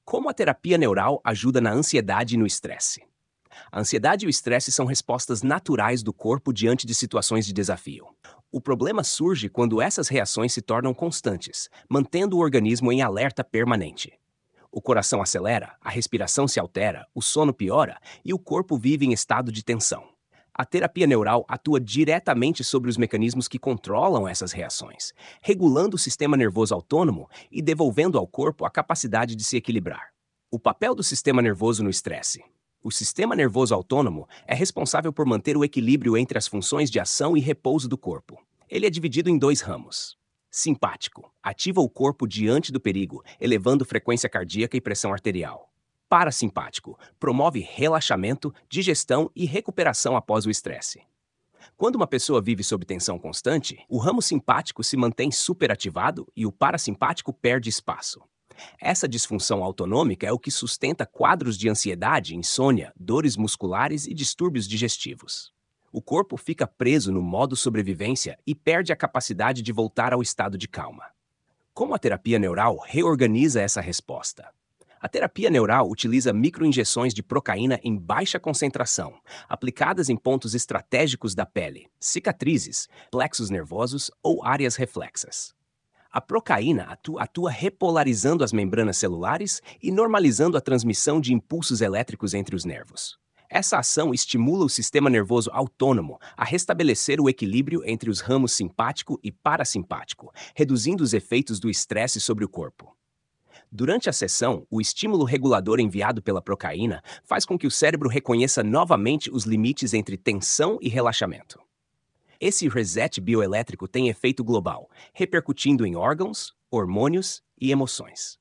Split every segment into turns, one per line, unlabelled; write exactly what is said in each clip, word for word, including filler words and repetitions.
Como a terapia neural ajuda na ansiedade e no estresse? A ansiedade e o estresse são respostas naturais do corpo diante de situações de desafio. O problema surge quando essas reações se tornam constantes, mantendo o organismo em alerta permanente. O coração acelera, a respiração se altera, o sono piora e o corpo vive em estado de tensão. A terapia neural atua diretamente sobre os mecanismos que controlam essas reações, regulando o sistema nervoso autônomo e devolvendo ao corpo a capacidade de se equilibrar. O papel do sistema nervoso no estresse. O sistema nervoso autônomo é responsável por manter o equilíbrio entre as funções de ação e repouso do corpo. Ele é dividido em dois ramos. Simpático, ativa o corpo diante do perigo, elevando frequência cardíaca e pressão arterial. Parasimpático, promove relaxamento, digestão e recuperação após o estresse. Quando uma pessoa vive sob tensão constante, o ramo simpático se mantém superativado e o parasimpático perde espaço. Essa disfunção autonômica é o que sustenta quadros de ansiedade, insônia, dores musculares e distúrbios digestivos. O corpo fica preso no modo sobrevivência e perde a capacidade de voltar ao estado de calma. Como a terapia neural reorganiza essa resposta? A terapia neural utiliza microinjeções de procaína em baixa concentração, aplicadas em pontos estratégicos da pele, cicatrizes, plexos nervosos ou áreas reflexas. A procaína atua, atua repolarizando as membranas celulares e normalizando a transmissão de impulsos elétricos entre os nervos. Essa ação estimula o sistema nervoso autônomo a restabelecer o equilíbrio entre os ramos simpático e parasimpático, reduzindo os efeitos do estresse sobre o corpo. Durante a sessão, o estímulo regulador enviado pela procaína faz com que o cérebro reconheça novamente os limites entre tensão e relaxamento. Esse reset bioelétrico tem efeito global, repercutindo em órgãos, hormônios e emoções.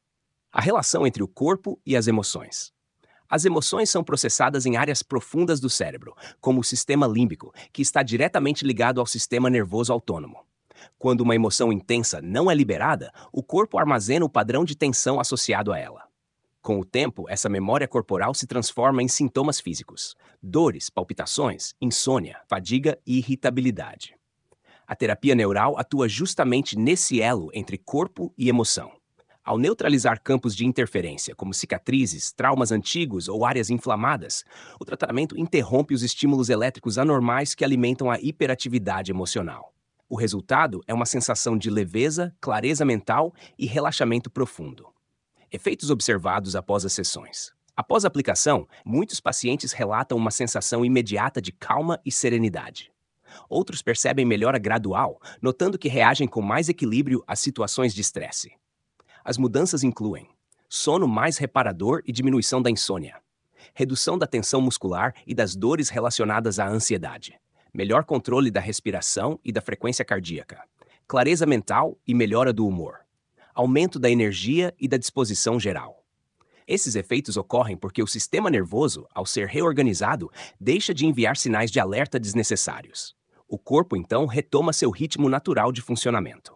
A relação entre o corpo e as emoções. As emoções são processadas em áreas profundas do cérebro, como o sistema límbico, que está diretamente ligado ao sistema nervoso autônomo. Quando uma emoção intensa não é liberada, o corpo armazena o padrão de tensão associado a ela. Com o tempo, essa memória corporal se transforma em sintomas físicos: dores, palpitações, insônia, fadiga e irritabilidade. A terapia neural atua justamente nesse elo entre corpo e emoção. Ao neutralizar campos de interferência, como cicatrizes, traumas antigos ou áreas inflamadas, o tratamento interrompe os estímulos elétricos anormais que alimentam a hiperatividade emocional. O resultado é uma sensação de leveza, clareza mental e relaxamento profundo. Efeitos observados após as sessões. Após a aplicação, muitos pacientes relatam uma sensação imediata de calma e serenidade. Outros percebem melhora gradual, notando que reagem com mais equilíbrio às situações de estresse. As mudanças incluem sono mais reparador e diminuição da insônia, redução da tensão muscular e das dores relacionadas à ansiedade, melhor controle da respiração e da frequência cardíaca, clareza mental e melhora do humor, aumento da energia e da disposição geral. Esses efeitos ocorrem porque o sistema nervoso, ao ser reorganizado, deixa de enviar sinais de alerta desnecessários. O corpo, então, retoma seu ritmo natural de funcionamento.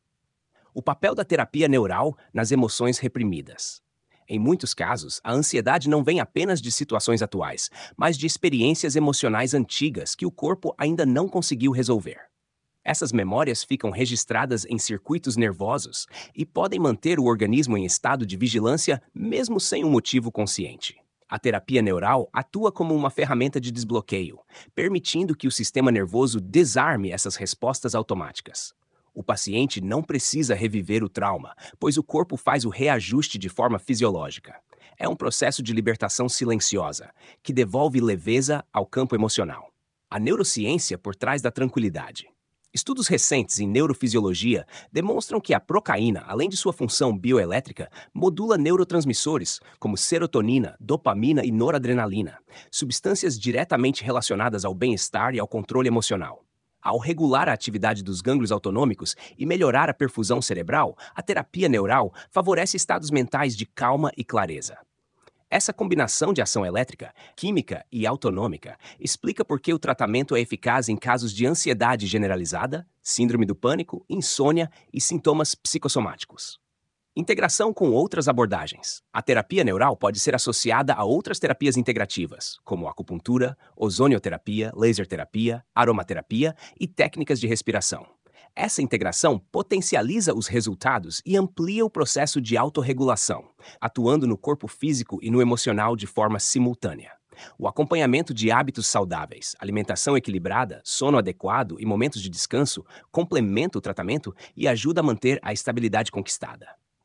O papel da terapia neural nas emoções reprimidas. Em muitos casos, a ansiedade não vem apenas de situações atuais, mas de experiências emocionais antigas que o corpo ainda não conseguiu resolver. Essas memórias ficam registradas em circuitos nervosos e podem manter o organismo em estado de vigilância mesmo sem um motivo consciente. A terapia neural atua como uma ferramenta de desbloqueio, permitindo que o sistema nervoso desarme essas respostas automáticas. O paciente não precisa reviver o trauma, pois o corpo faz o reajuste de forma fisiológica. É um processo de libertação silenciosa, que devolve leveza ao campo emocional. A neurociência por trás da tranquilidade. Estudos recentes em neurofisiologia demonstram que a procaína, além de sua função bioelétrica, modula neurotransmissores como serotonina, dopamina e noradrenalina, substâncias diretamente relacionadas ao bem-estar e ao controle emocional. Ao regular a atividade dos gânglios autonômicos e melhorar a perfusão cerebral, a terapia neural favorece estados mentais de calma e clareza. Essa combinação de ação elétrica, química e autonômica explica por que o tratamento é eficaz em casos de ansiedade generalizada, síndrome do pânico, insônia e sintomas psicossomáticos. Integração com outras abordagens. A terapia neural pode ser associada a outras terapias integrativas, como acupuntura, ozonioterapia, laser terapia, aromaterapia e técnicas de respiração. Essa integração potencializa os resultados e amplia o processo de autorregulação, atuando no corpo físico e no emocional de forma simultânea. O acompanhamento de hábitos saudáveis, alimentação equilibrada, sono adequado e momentos de descanso complementa o tratamento e ajuda a manter a estabilidade conquistada.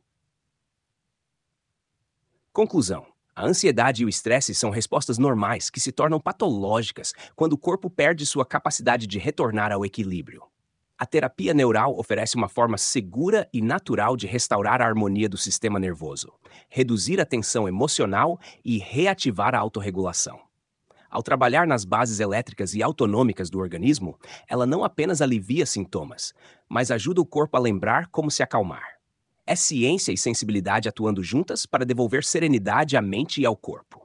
Conclusão: a ansiedade e o estresse são respostas normais que se tornam patológicas quando o corpo perde sua capacidade de retornar ao equilíbrio. A terapia neural oferece uma forma segura e natural de restaurar a harmonia do sistema nervoso, reduzir a tensão emocional e reativar a autorregulação. Ao trabalhar nas bases elétricas e autonômicas do organismo, ela não apenas alivia sintomas, mas ajuda o corpo a lembrar como se acalmar. É ciência e sensibilidade atuando juntas para devolver serenidade à mente e ao corpo.